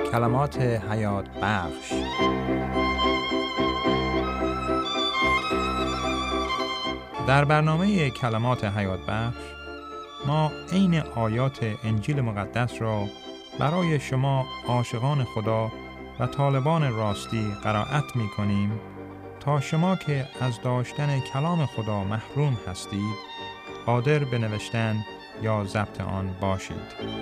کلمات حیات بخش. در برنامه کلمات حیات بخش ما عین آیات انجیل مقدس را برای شما عاشقان خدا و طالبان راستی قرائت می کنیم تا شما که از داشتن کلام خدا محروم هستید قادر به نوشتن یا ضبط آن باشید.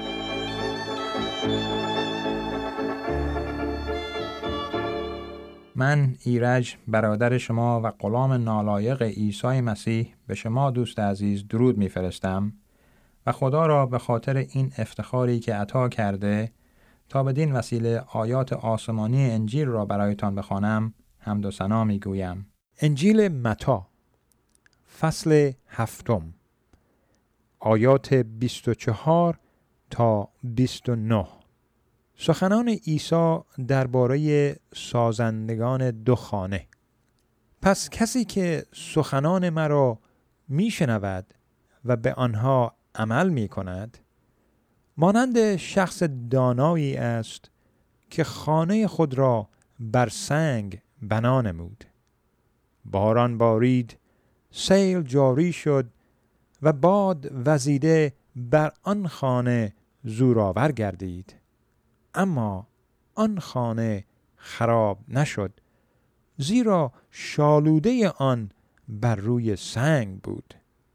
من ایرج برادر شما و غلام نالایق عیسی مسیح به شما دوست عزیز درود می‌فرستم و خدا را به خاطر این افتخاری که عطا کرده تا بدین وسیله آیات آسمانی انجیل را برایتان بخوانم حمد و ثنا می‌گویم. انجیل متی فصل 7 آیات 24 تا 29. سخنان عیسی درباره سازندگان دو خانه. پس کسی که سخنان مرا میشنود و به آنها عمل میکند مانند شخص دانایی است که خانه خود را بر سنگ بنا نمود. باران بارید، سیل جاری شد و باد وزیده بر آن خانه زورآور گردید. اما آن خانه خراب نشد، زیرا شالوده آن بر روی سنگ بود.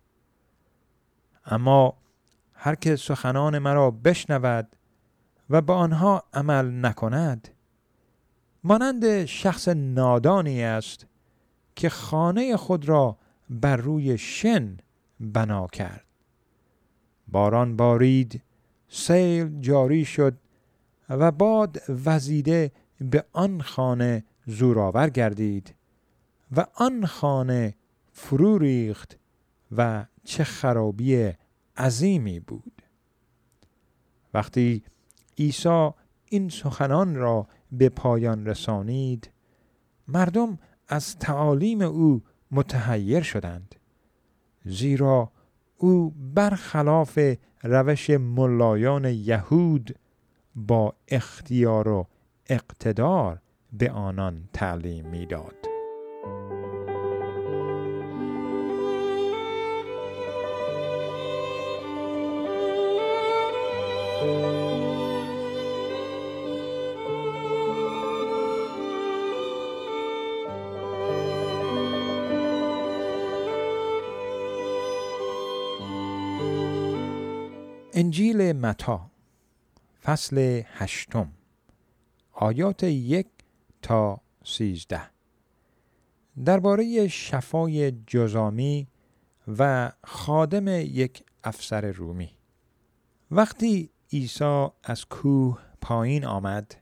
اما هر که سخنان مرا بشنود و به آنها عمل نکند مانند شخص نادانی است که خانه خود را بر روی شن بنا کرد. باران بارید، سیل جاری شد و باد وزیده به آن خانه زورآور گردید و آن خانه فرو ریخت و چه خرابی عظیمی بود. وقتی عیسی این سخنان را به پایان رسانید مردم از تعالیم او متحیر شدند، زیرا او برخلاف روش ملایان یهود با اختیار و اقتدار به آنان تعلیم می‌داد. انجیل متی فصل 8 آیات 1 تا 13 درباره شفای جذامی و خادم یک افسر رومی. وقتی عیسی از کوه پایین آمد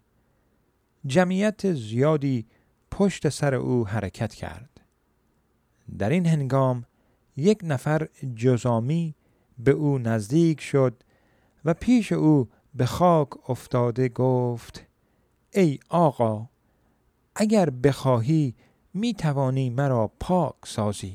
جمعیت زیادی پشت سر او حرکت کرد. در این هنگام یک نفر جذامی به او نزدیک شد و پیش او به خاک افتاده گفت: ای آقا، اگر بخواهی می توانی مرا پاک سازی.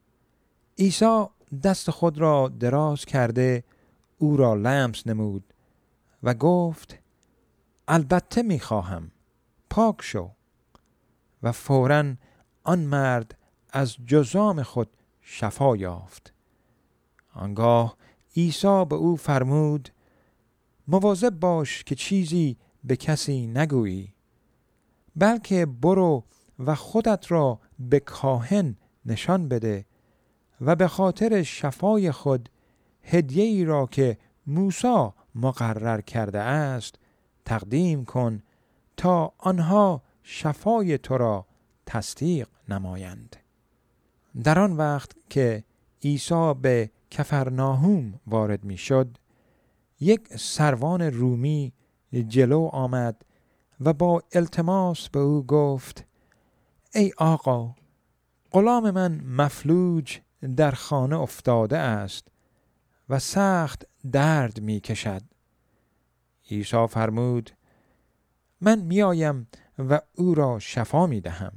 عیسی دست خود را دراز کرده او را لمس نمود و گفت: البته می خواهم، پاک شو. و فوراً آن مرد از جذام خود شفا یافت. آنگاه عیسی به او فرمود: مواظب باش که چیزی به کسی نگویی، بلکه برو و خودت را به کاهن نشان بده و به خاطر شفای خود هدیه‌ای را که موسی مقرر کرده است تقدیم کن تا آنها شفای تو را تصدیق نمایند. در آن وقت که عیسی به کفرناهوم وارد می شد یک سروان رومی جلو آمد و با التماس به او گفت: ای آقا، غلام من مفلوج در خانه افتاده است و سخت درد می کشد. عیسی فرمود: من می آیم و او را شفا می دهم.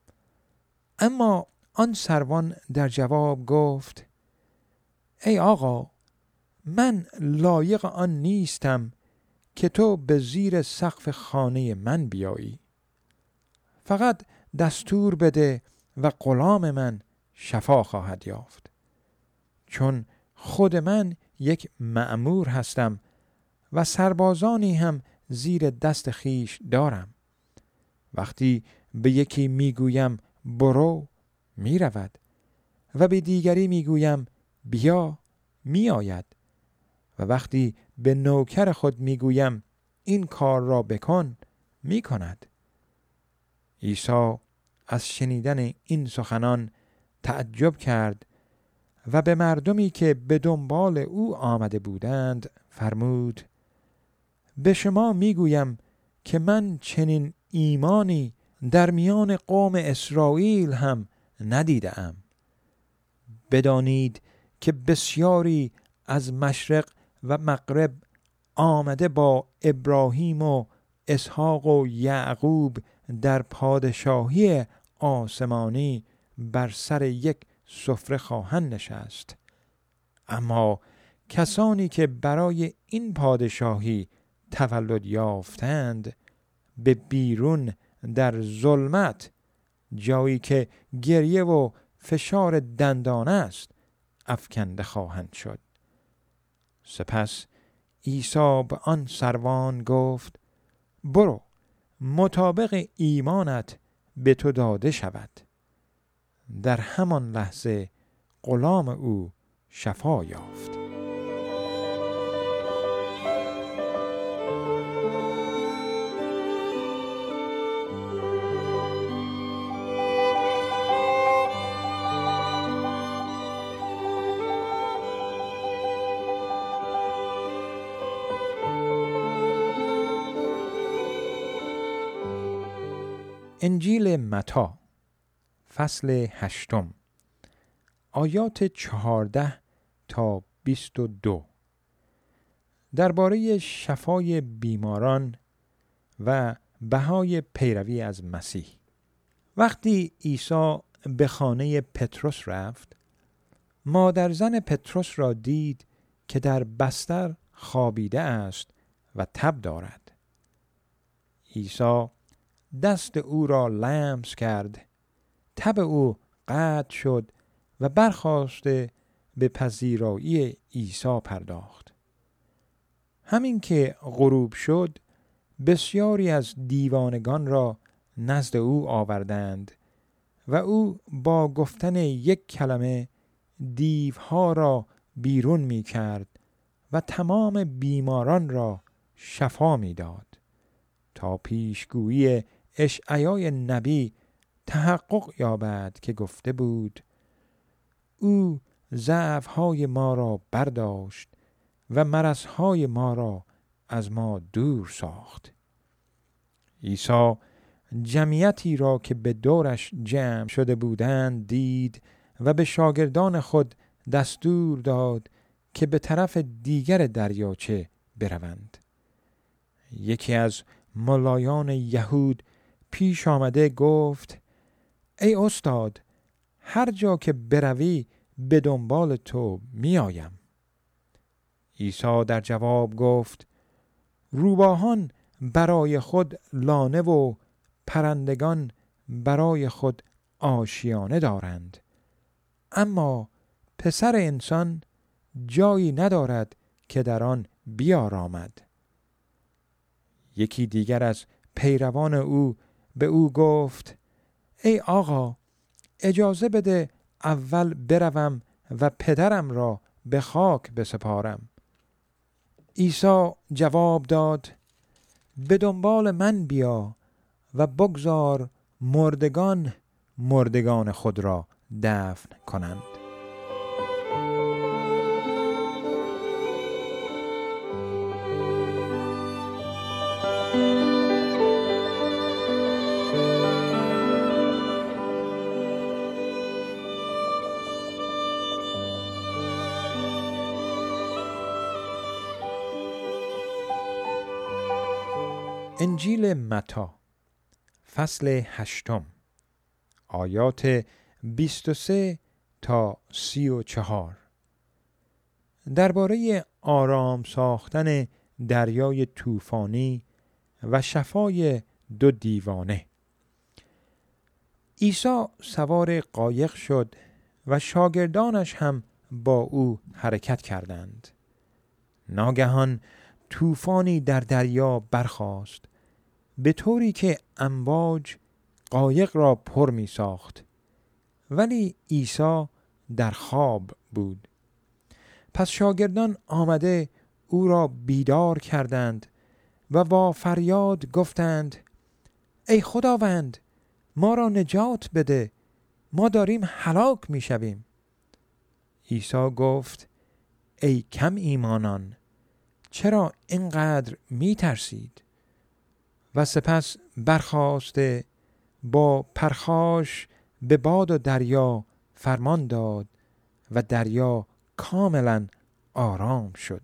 اما آن سروان در جواب گفت: ای آقا، من لایق آن نیستم که تو به زیر سقف خانه من بیایی. فقط دستور بده و غلام من شفا خواهد یافت، چون خود من یک مأمور هستم و سربازانی هم زیر دست خیش دارم. وقتی به یکی میگویم برو، میرود، و به دیگری میگویم بیا، میآید، و وقتی به نوکر خود میگویم این کار را بکن، میکند. عیسی از شنیدن این سخنان تعجب کرد و به مردمی که به دنبال او آمده بودند فرمود: به شما میگویم که من چنین ایمانی در میان قوم اسرائیل هم ندیدم. بدانید که بسیاری از مشرق و مغرب آمده با ابراهیم و اسحاق و یعقوب در پادشاهی آسمانی بر سر یک سفره خواهند نشست، اما کسانی که برای این پادشاهی تولد یافتند به بیرون در ظلمت، جایی که گریه و فشار دندان است، افکنده خواهند شد. سپس عیسی به آن سروان گفت: برو، مطابق ایمانت به تو داده شود. در همان لحظه غلام او شفا یافت. انجیل متی فصل 8 آیات 14 تا 22 درباره شفای بیماران و بهای پیروی از مسیح. وقتی عیسی به خانه پطرس رفت، مادر زن پطرس را دید که در بستر خوابیده است و تب دارد. عیسی دست او را لمس کرد، تب او قطع شد و برخاسته به پذیرایی عیسی پرداخت. همین که غروب شد، بسیاری از دیوانگان را نزد او آوردند و او با گفتن یک کلمه دیوها را بیرون می کرد و تمام بیماران را شفا می داد، تا پیشگویی اشعیا نبی تحقق یابد که گفته بود: او ضعف‌های ما را برداشت و مرض‌های ما را از ما دور ساخت. عیسی جمعیتی را که به دورش جمع شده بودند دید و به شاگردان خود دستور داد که به طرف دیگر دریاچه بروند. یکی از ملایان یهود پیش آمده گفت: ای استاد، هر جا که بروی به دنبال تو می آیم. عیسی در جواب گفت: روباهان برای خود لانه و پرندگان برای خود آشیانه دارند، اما پسر انسان جایی ندارد که در آن بیارامد. یکی دیگر از پیروان او به او گفت: ای آقا، اجازه بده اول بروم و پدرم را به خاک بسپارم. عیسی جواب داد: به دنبال من بیا و بگذار مردگان خود را دفن کنند. انجیل متی فصل 8 آیات 23 تا 34 درباره آرام ساختن دریای طوفانی و شفای 2 دیوانه. عیسی سوار قایق شد و شاگردانش هم با او حرکت کردند. ناگهان طوفانی در دریا برخاست، به طوری که امواج قایق را پر می ساخت. ولی عیسی در خواب بود. پس شاگردان آمده او را بیدار کردند و با فریاد گفتند: ای خداوند، ما را نجات بده، ما داریم هلاک می شویم. عیسی گفت: ای کم ایمانان، چرا اینقدر می ترسید؟ و سپس برخاسته با پرخاش به باد و دریا فرمان داد و دریا کاملا آرام شد.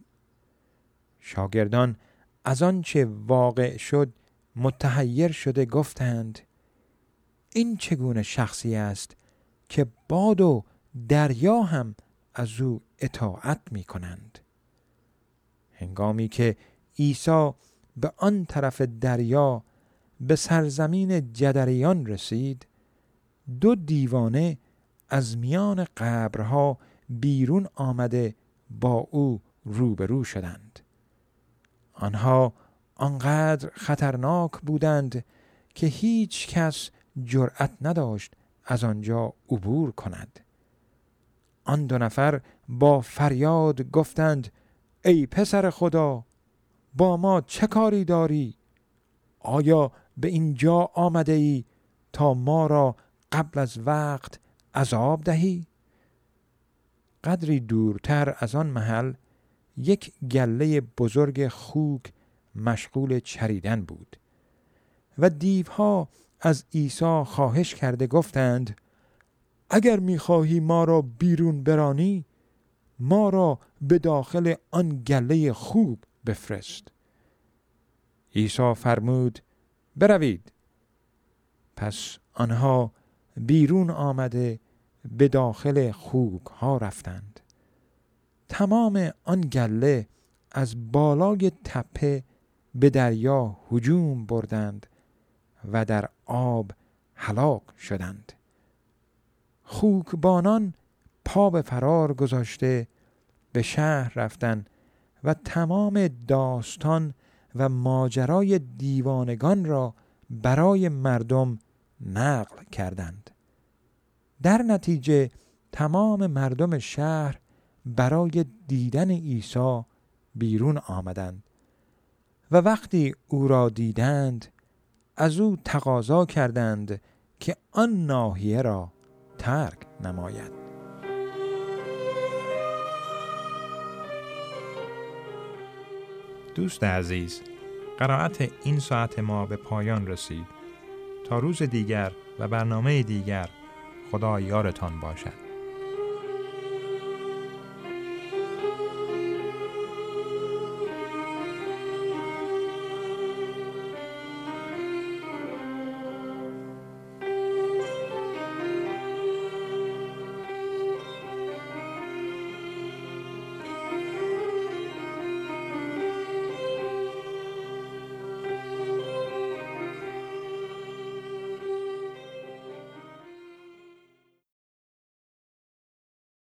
شاگردان از آنچه واقع شد متحیر شده گفتند: این چگونه شخصی است که باد و دریا هم از او اطاعت می کنند؟ هنگامی که عیسی به آن طرف دریا به سرزمین جدریان رسید، 2 دیوانه از میان قبرها بیرون آمده با او روبرو شدند. آنها آنقدر خطرناک بودند که هیچ کس جرأت نداشت از آنجا عبور کند. آن 2 نفر با فریاد گفتند: ای پسر خدا، با ما چه کاری داری؟ آیا به اینجا آمده ای تا ما را قبل از وقت عذاب دهی؟ قدری دورتر از آن محل یک گله بزرگ خوک مشغول چریدن بود و دیوها از عیسی خواهش کرده گفتند: اگر می‌خواهی ما را بیرون برانی، ما را به داخل آن گله خوک بفرست. عیسی فرمود: بروید. پس آنها بیرون آمده به داخل خوک ها رفتند. تمام آن گله از بالای تپه به دریا هجوم بردند و در آب هلاک شدند. خوکبانان پا به فرار گذاشته به شهر رفتند و تمام داستان و ماجرای دیوانگان را برای مردم نقل کردند. در نتیجه تمام مردم شهر برای دیدن عیسی بیرون آمدند و وقتی او را دیدند از او تقاضا کردند که آن ناحیه را ترک نماید. دوست عزیز، قرائت این ساعت ما به پایان رسید. تا روز دیگر و برنامه دیگر، خدا یارتان باشد.